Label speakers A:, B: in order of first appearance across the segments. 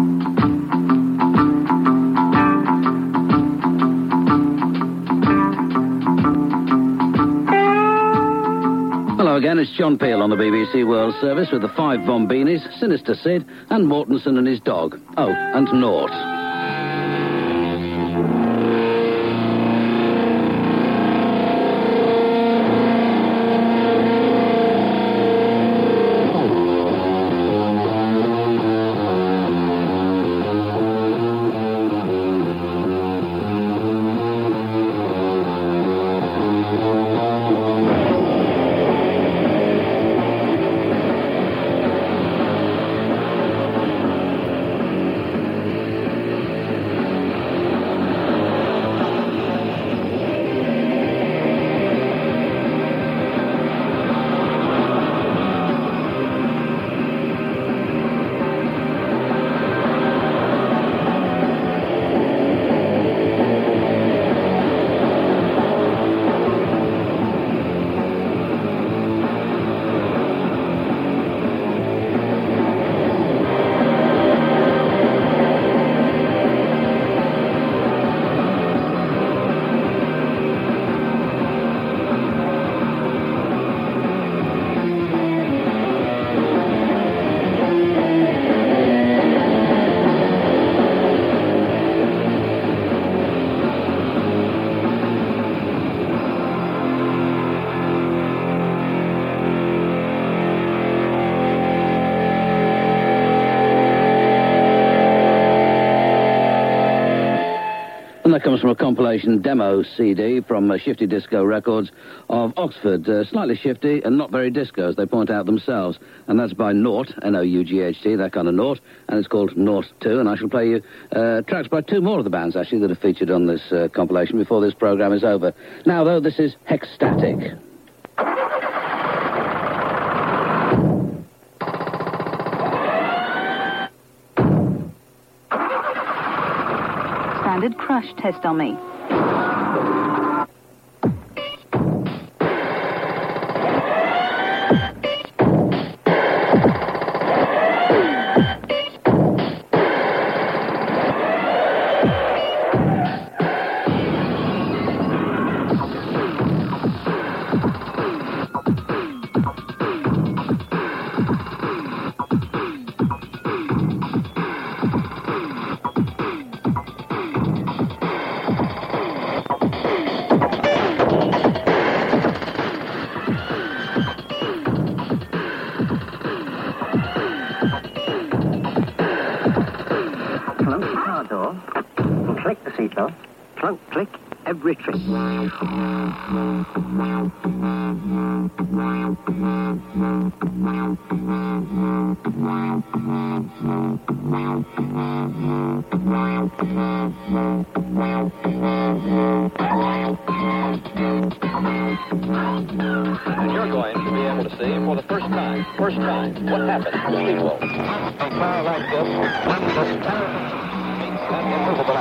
A: Hello again, it's John Peel on the BBC World Service with the 5 Bombinis, Sinister Sid, and Mortensen and his dog. Oh, and Nort. And that comes from a compilation demo CD from Shifty Disco Records of Oxford. Slightly shifty and not very disco, as they point out themselves. And that's by Nort, N-O-U-G-H-T, that kind of Nort. And it's called Nort 2. And I shall play you tracks by 2 more of the bands, actually, that are featured on this compilation before this programme is over. Now, though, this is Hexstatic.
B: Standard crush test dummy.
C: Close the car door and click the seatbelt. Clunk, click, every trick.
D: And you're going to be able to see for the first time, what happened to Steamboat. A car like this, this terrible meets an immovable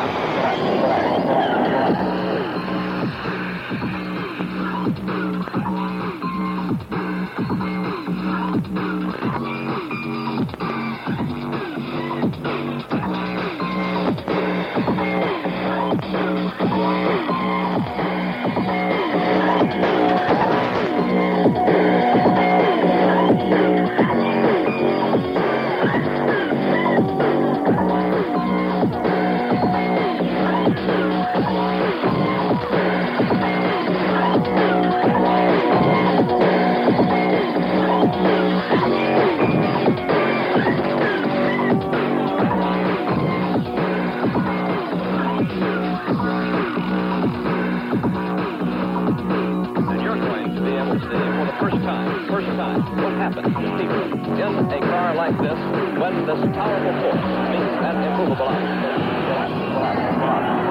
D: First time, what happens to Steamboat in a car like this when this powerful force meets an immovable object?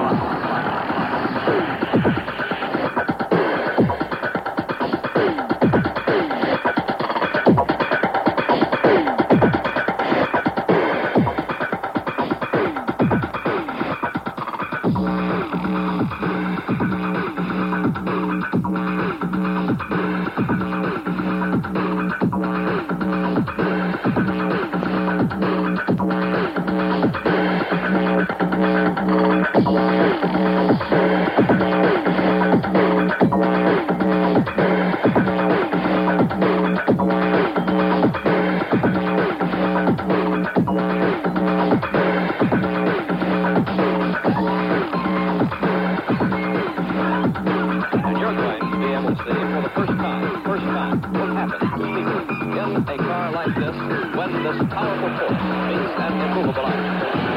D: Move the line.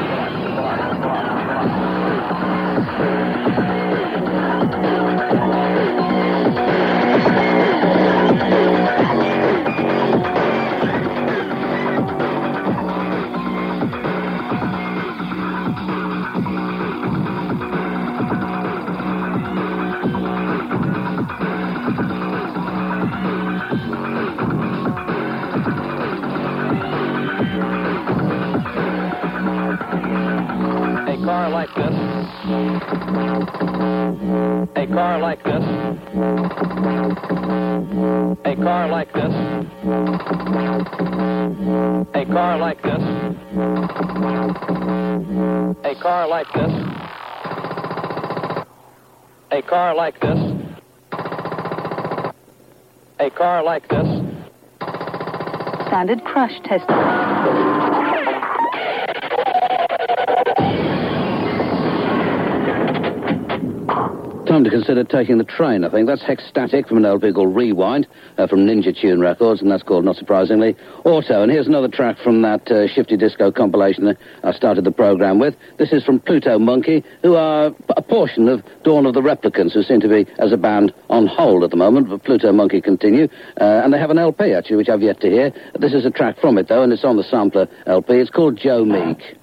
D: A car like this. A car like this. A car like this. A car like this. A car like this. A car like this. A car like this.
B: Standard crash test.
A: Time to consider taking the train, I think. That's Hexstatic from an LP called Rewind, from Ninja Tune Records, and that's called, not surprisingly, Auto. And here's another track from that Shifty Disco compilation I started the program with. This is from Pluto Monkey, who are a portion of Dawn of the Replicants, who seem to be, as a band, on hold at the moment, but Pluto Monkey continue. And they have an LP, actually, which I've yet to hear. This is a track from it, though, and it's on the sampler LP. It's called Joe Meek.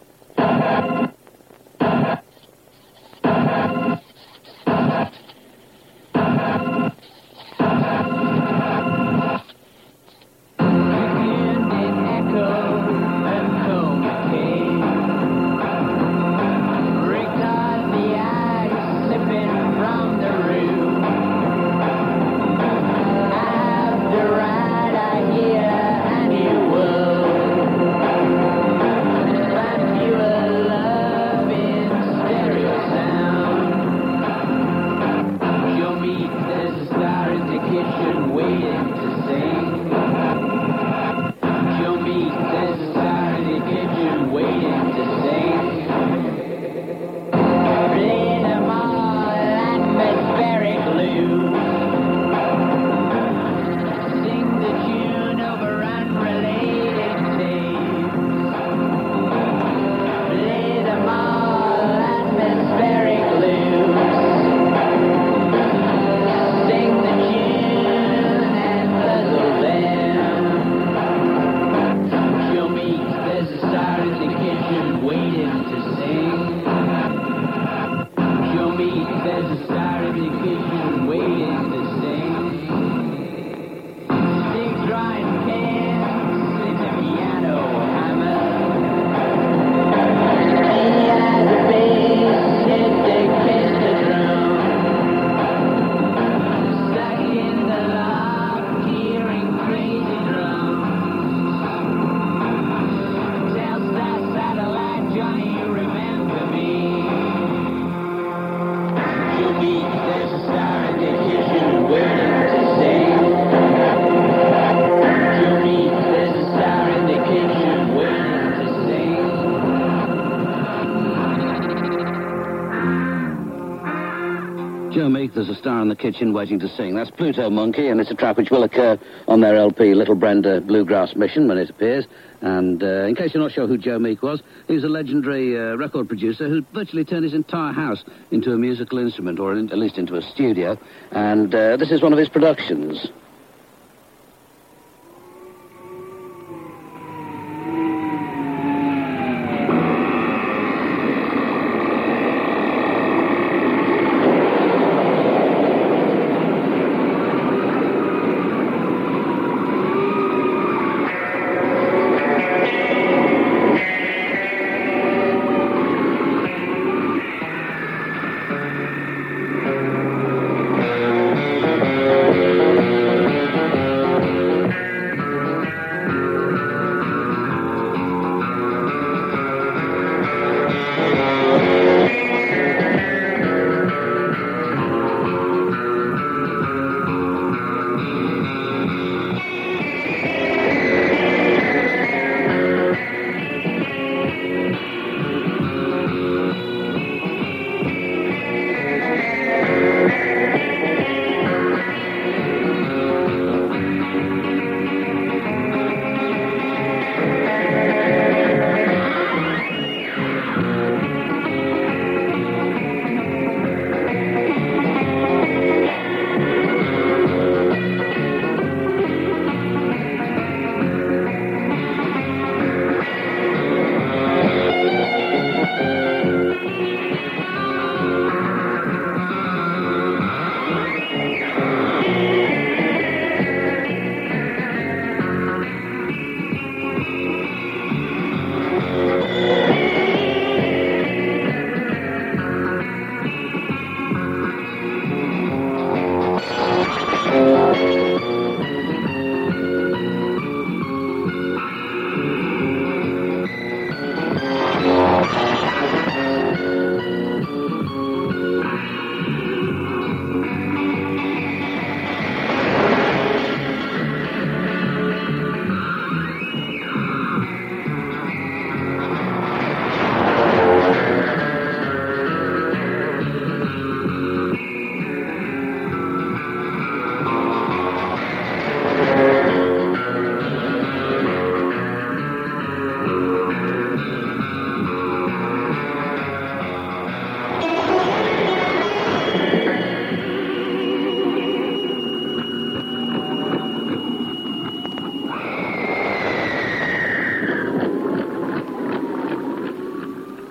A: Joe Meek, there's a star in the kitchen waiting to sing. That's Pluto Monkey, and it's a track which will occur on their LP, Little Brenda Bluegrass Mission, when it appears. And in case you're not sure who Joe Meek was, he was a legendary record producer who virtually turned his entire house into a musical instrument, or at least into a studio. And this is one of his productions.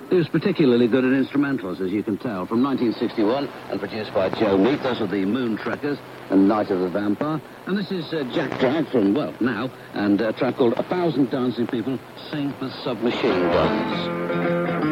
A: He was particularly good at instrumentals, as you can tell. From 1961, and produced by Joe Meek, those are the Moon Trekkers and Night of the Vampire. And this is Jack Drag from, well, now, and a track called 1,000 Dancing People Sing with Submachine Guns.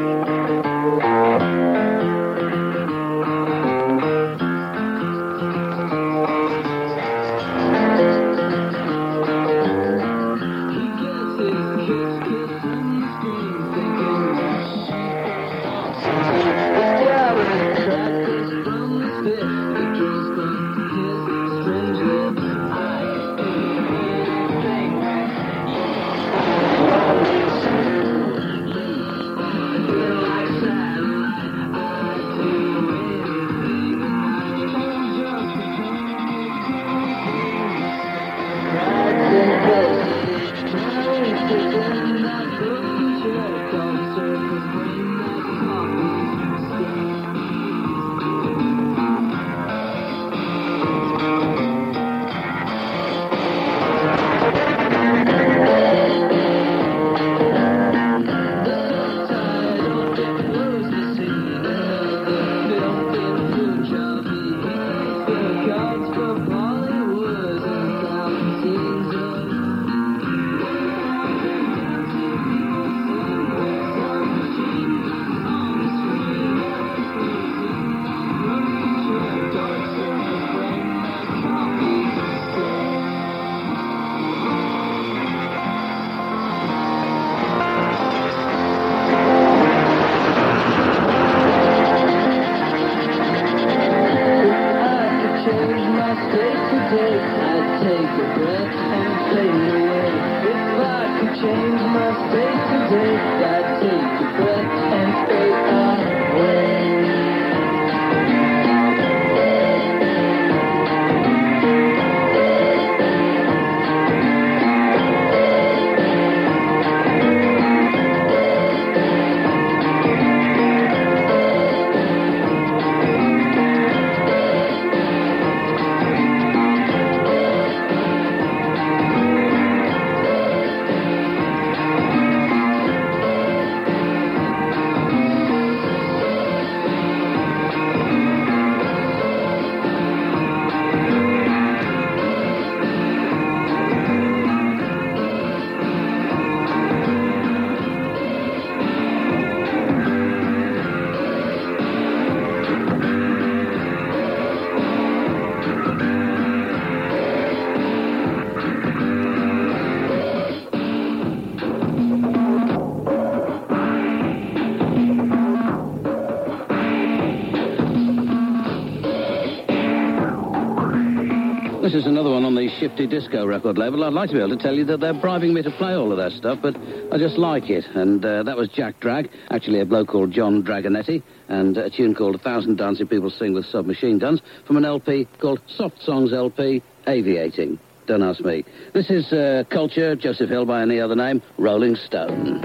A: This is another one on the Shifty Disco record label. I'd like to be able to tell you that they're bribing me to play all of that stuff, but I just like it. And that was Jack Drag, actually a bloke called John Dragonetti, and a tune called 1,000 Dancing People Sing with Submachine Guns from an LP called Soft Songs LP Aviating. Don't ask me. This is Culture, Joseph Hill by any other name, Rolling Stone.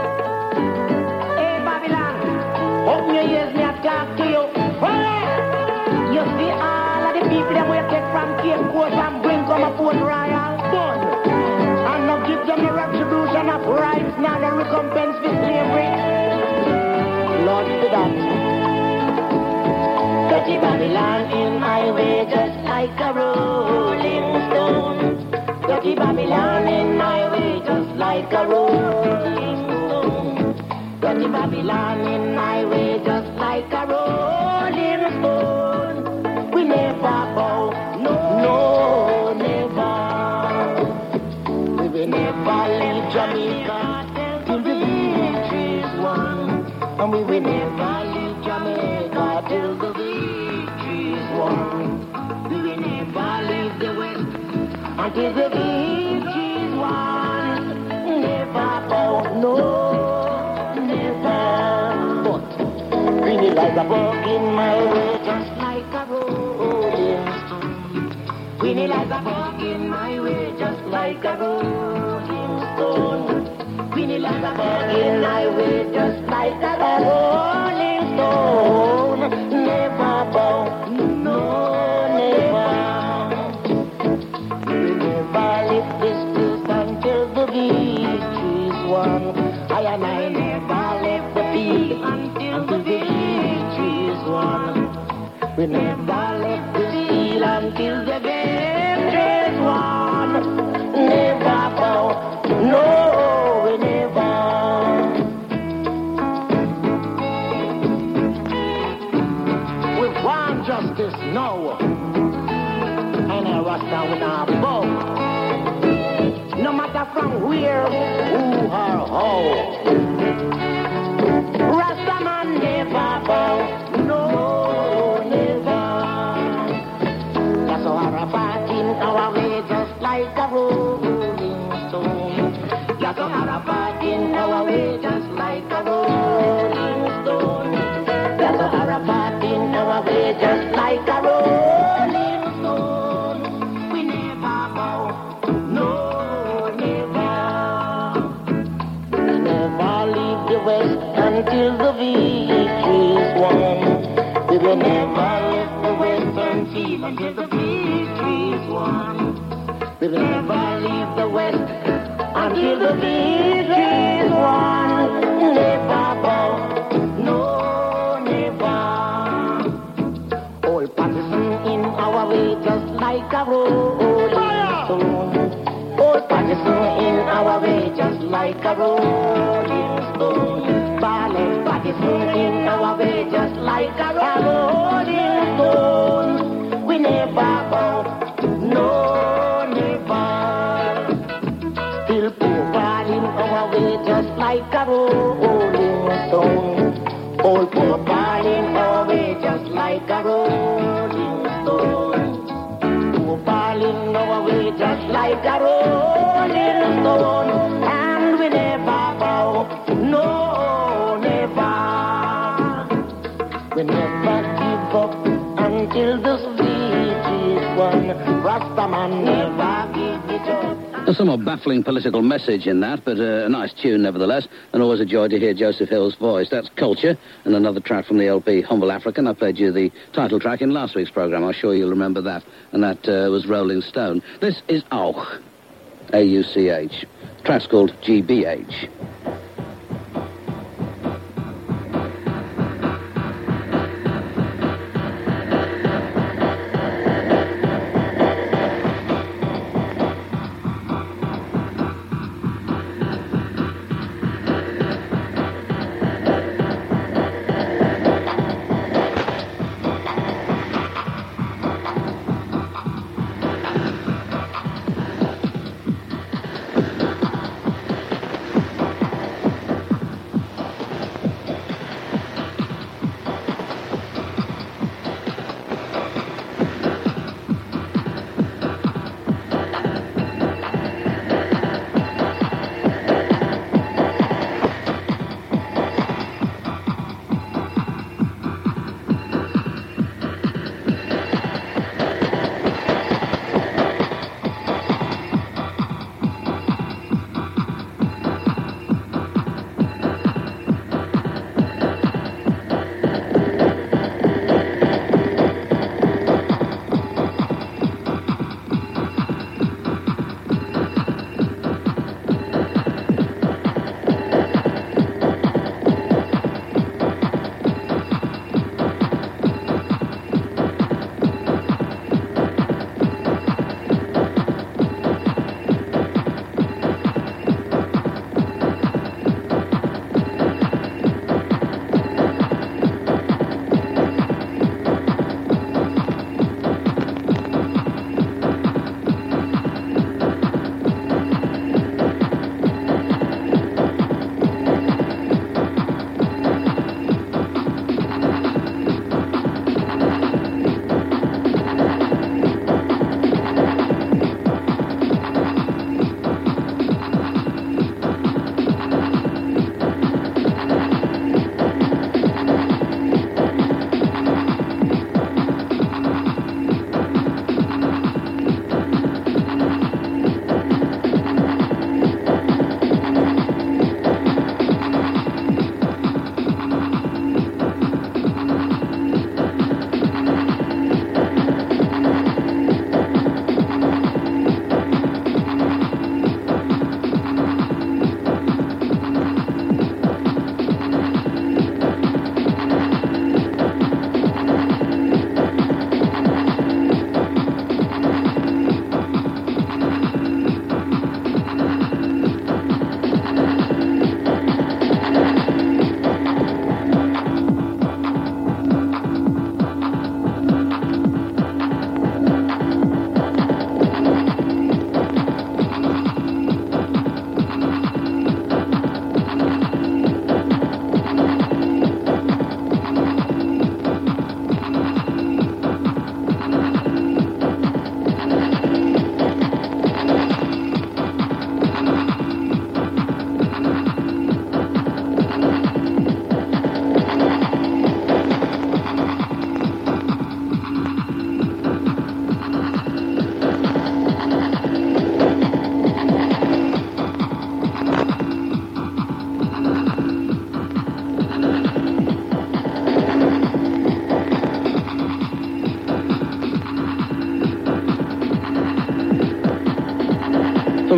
B: Hey, Babylon, open your ears, me I talk to you. Well, you see all of the people that we take from Cape Coast and bring come up Port Royal Bun. And now give them the retribution of rights, now the recompense for slavery. Lord, to that. Dirty Babylon in my way, just like a rolling stone. Dirty Babylon in my way, just like a rolling stone. Dirty Babylon in my way, just like a rolling stone. We never bow, no, never. We will never leave Jamaica till the victory's won. And we will never leave Jamaica till the victory's won. We will never leave the West until the victory's won. Never bow, no, never. But bring it like a bug in my way, just like a rolling stone. Bring it like a bug in my way, just like a rolling stone. Bring it like a bug in my way, just like a rolling stone. Never bow, no, never. We never leave this place until the victory's won. I and I never left the field until the victory's won. We never left the field until the victory's won. Never bow, no, we never. We want justice now, and a Rasta will not bow. No matter from where, who or how. Rasta man never bow, no, never. That's how Arafat in our way, just like a rolling stone. That's how Arafat in our way, just like a rolling stone. That's how Arafat in our way, just like a rolling stone. We never bow, no, never. We never leave the West until the victory's won. We will never leave the Western field until the victory's won. We will never leave the West until the victory's won. Never bow, no, never. Old partisan in our way, just like a rolling stone. Old partisan in our way, just like a rolling stone. Ballet partisan in our way, just like a rolling stone. We never bow, no, never. Still poor in our way, just like a rolling stone. Old poor in our way, just like a rolling stone. Poor in our way, just like a rolling stone. And we never bow, no, never. We never give up until this victory's won. Rastaman never give it up.
A: A somewhat baffling political message in that, but a nice tune nevertheless, and always a joy to hear Joseph Hill's voice. That's Culture, and another track from the LP Humble African. I played you the title track in last week's programme. I'm sure you'll remember that, and that was Rolling Stone. This is Auch, A-U-C-H. The track's called GBH.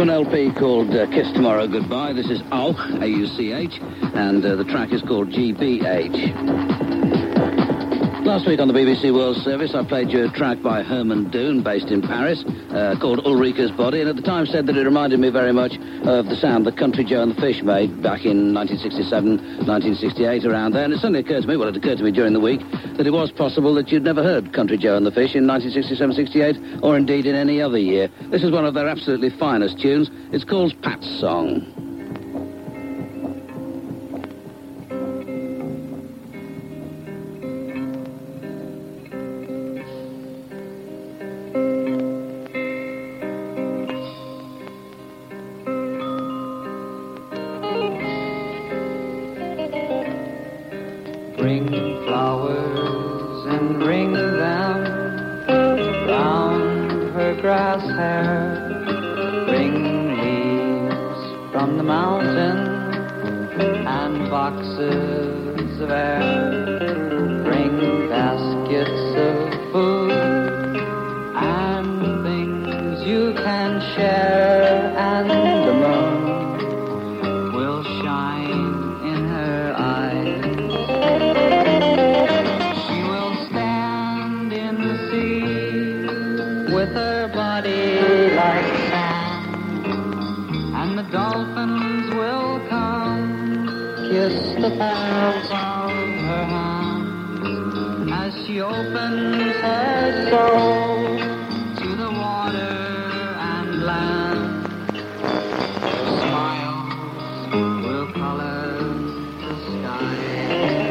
A: an LP called Kiss Tomorrow Goodbye. This is Auch, A-U-C-H, and the track is called GBH. Last week on the BBC World Service, I played you a track by Herman Doon, based in Paris, called Ulrika's Body, and at the time said that it reminded me very much of the sound that Country Joe and the Fish made back in 1967, 1968, around there. And it suddenly occurred to me, well, it occurred to me during the week, that it was possible that you'd never heard Country Joe and the Fish in 1967, 68, or indeed in any other year. This is one of their absolutely finest tunes. It's called Pat's Song.
E: Bring flowers and bring them round her grass hair. Bring leaves from the mountain and boxes of air. Bring baskets of food and things you can share, and the moon will shine in her eyes. With her body like sand, and the dolphins will come kiss the palms of her hands as she opens her soul to the water and land. Her smiles will color the sky.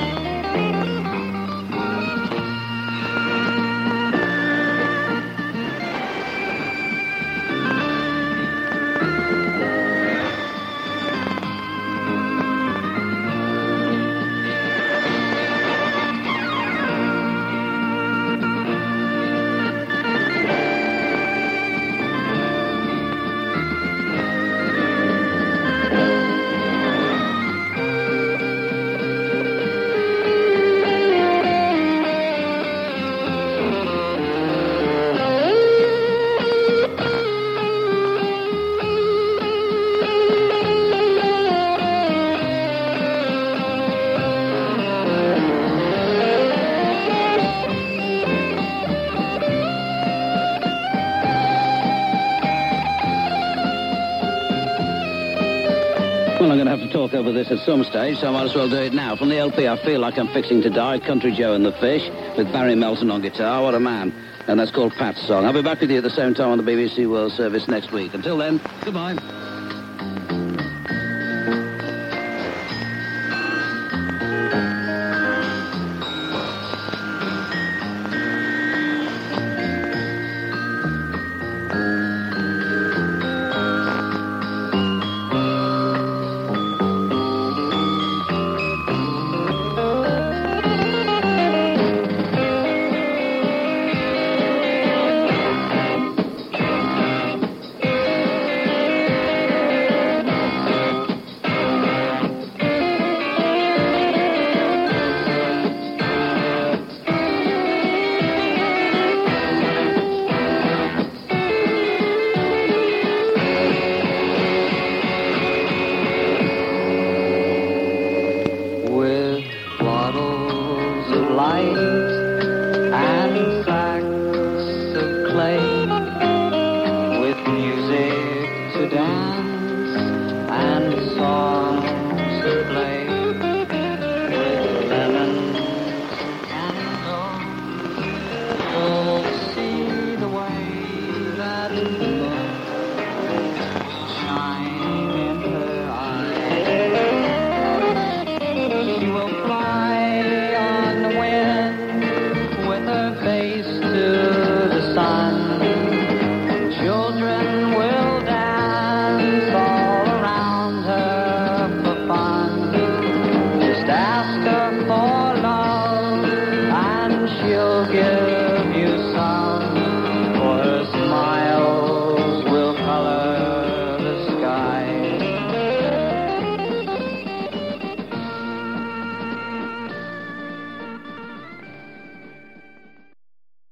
A: Well, I'm going to have to talk over this at some stage, so I might as well do it now. From the LP, I Feel Like I'm Fixing to Die, Country Joe and the Fish, with Barry Melton on guitar. What a man. And that's called Pat's Song. I'll be back with you at the same time on the BBC World Service next week. Until then, goodbye.